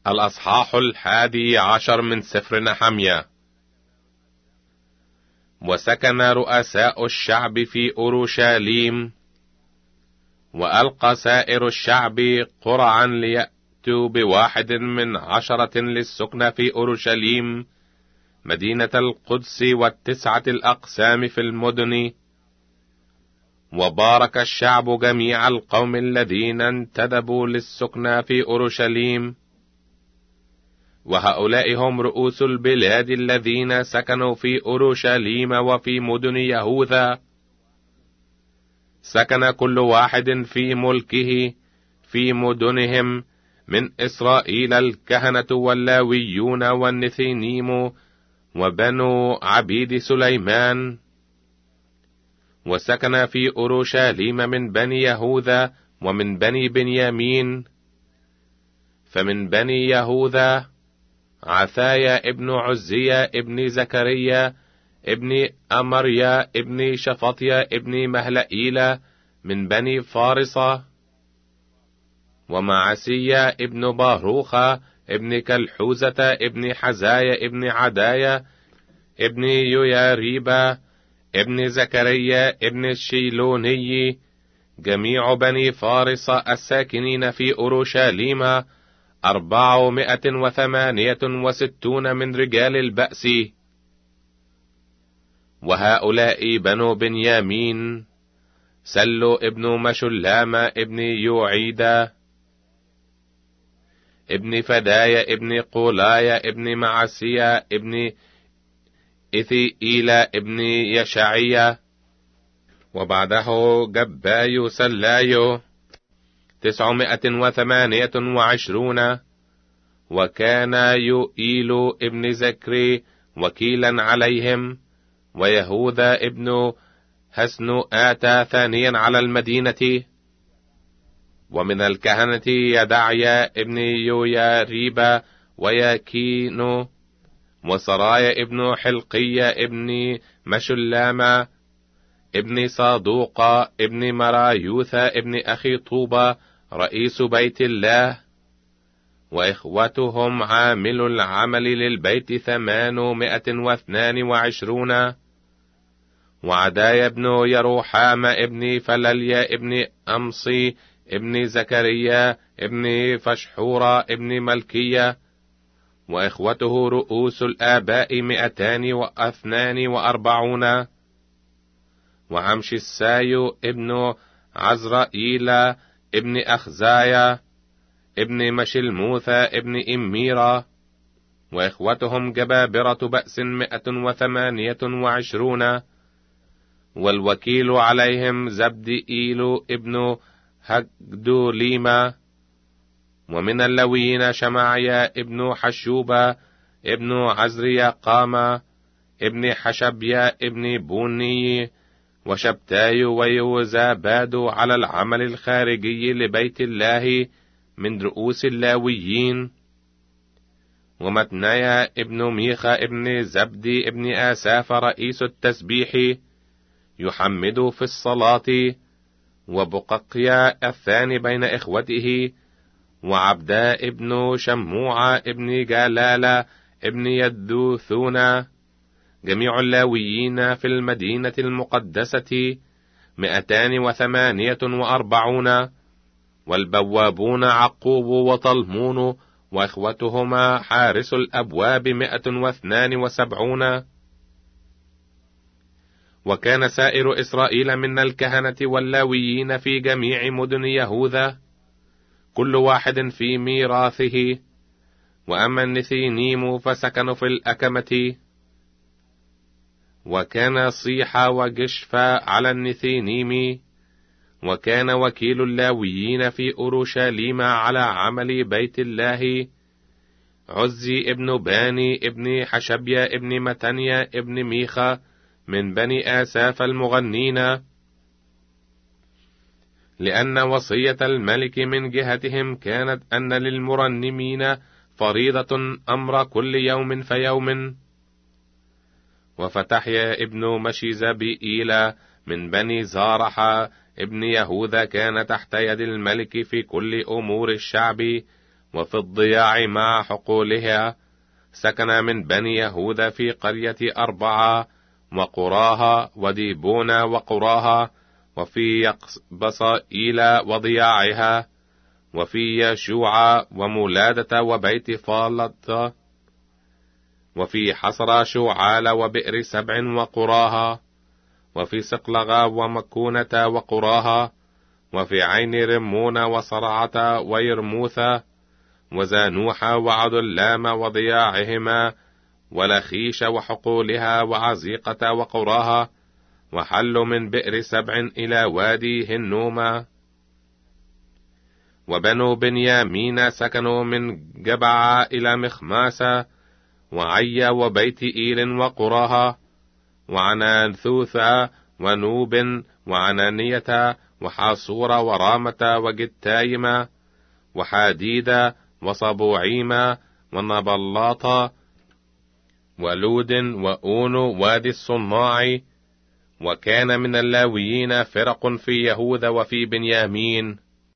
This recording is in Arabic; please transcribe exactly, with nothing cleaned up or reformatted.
الأصحاح الحادي عشر من سفر نحميا. وسكن رؤساء الشعب في أورشليم، وألقى سائر الشعب قرعا ليأتوا بواحد من عشرة للسكن في أورشليم مدينة القدس والتسعة الأقسام في المدن. وبارك الشعب جميع القوم الذين انتدبوا للسكن في أورشليم، وهؤلاء هم رؤوس البلاد الذين سكنوا في أورشليم وفي مدن يهوذا. سكن كل واحد في ملكه في مدنهم من إسرائيل الكهنة واللاويون والنثينيم وبنو عبيد سليمان. وسكن في أورشليم من بني يهوذا ومن بني بنيامين. فمن بني يهوذا عثايا ابن عزيا ابن زكريا ابن أمريا ابن شفطيا ابن مهلئيل من بني فارصة. ومعسيا ابن باروخة ابن كلحوزة ابن حزايا ابن عدايا ابن يوياريبا ابن زكريا ابن الشيلوني. جميع بني فارس الساكنين في أورشليم أربعمائة وثمانية وستون من رجال البأس. وهؤلاء بنو بنيامين: سلو ابن مشلام ابن يوعيدا ابن فدايا ابن قولايا ابن معسيا ابن إثيئيلا ابن يشعيا. وبعده جبايو سلايو تسعمائة وثمانية وعشرون. وكان يؤيل ابن زكري وكيلا عليهم. ويهوذا ابن حسن آتى ثانيا على المدينة. ومن الكهنة يدعيا ابن يوياريبا وياكين. وسرايا ابن حلقيا ابن مشلاما ابن صادوق ابن مرايوثا ابن أخي طوبى رئيس بيت الله. وإخوتهم عامل العمل للبيت ثمانمائة واثنان وعشرون. وعدايا ابن يروحام ابن فلليا ابن أمصي ابن زكريا ابن فشحورا ابن ملكية. وإخوته رؤوس الآباء مئتان واثنان وأربعون. وعمش السايو ابن عزرائيل ابن أخزايا ابن مشلموثة ابن إميرا. وإخوتهم جبابرة بأس مئة وثمانية وعشرون. والوكيل عليهم زبدئيل ابن هجدوليما. ومن اللويين شمعيا ابن حشوبا ابن عزريا قاما ابن حشبيا ابن بوني. وشبتاي ويوزاباد على العمل الخارجي لبيت الله من رؤوس اللاويين. ومتنايا ابن ميخا ابن زبدي ابن آساف رئيس التسبيح يحمد في الصلاة. وبققيا الثاني بين إخوته. وعبدا ابن شموع ابن جلالة ابن يدوثون. جميع اللاويين في المدينة المقدسة مئتان وثمانية وأربعون. والبوابون عقوب وطلمون وإخوتهما حارس الأبواب مئة واثنان وسبعون. وكان سائر إسرائيل من الكهنة واللاويين في جميع مدن يهوذا كل واحد في ميراثه. وأما النثينيم فسكنوا في الأكمة. وكان صيحا وجشفا على النثينيم. وكان وكيل اللاويين في أورشليم على عمل بيت الله عزي ابن باني ابن حشبيا ابن متنيا ابن ميخا من بني آساف المغنين. لأن وصية الملك من جهتهم كانت أن للمرنمين فريضة أمر كل يوم فيوم. وفتحيا ابن مشيزبئيل من بني زارح ابن يهوذا كان تحت يد الملك في كل أمور الشعب وفي الضياع مع حقولها، سكن من بني يهوذا في قرية أربعة وقراها وديبون وقراها، وفي يقبصائيل وضياعها، وفي يشوع ومولادة وبيت فالط، وفي حصر شوعال وبئر سبع وقراها، وفي سقلغة ومكونة وقراها، وفي عين رمون وصرعة ويرموثة وزانوح وعدلام وضياعهما، ولخيش وحقولها وعزيقة وقراها، وحل من بئر سبع إلى وادي هنوما. وبنو بنيامين سكنوا من جبع إلى مخماسة وعي وبيت إيل وقراها، وعنانثوثا ونوب وعنانية وحاصور ورامة وجتايمة وحاديدة وصبوعيمة ونبلاطة ولود وأونو وادي الصناع. وكان من اللاويين فرق في يهوذا وفي بنيامين،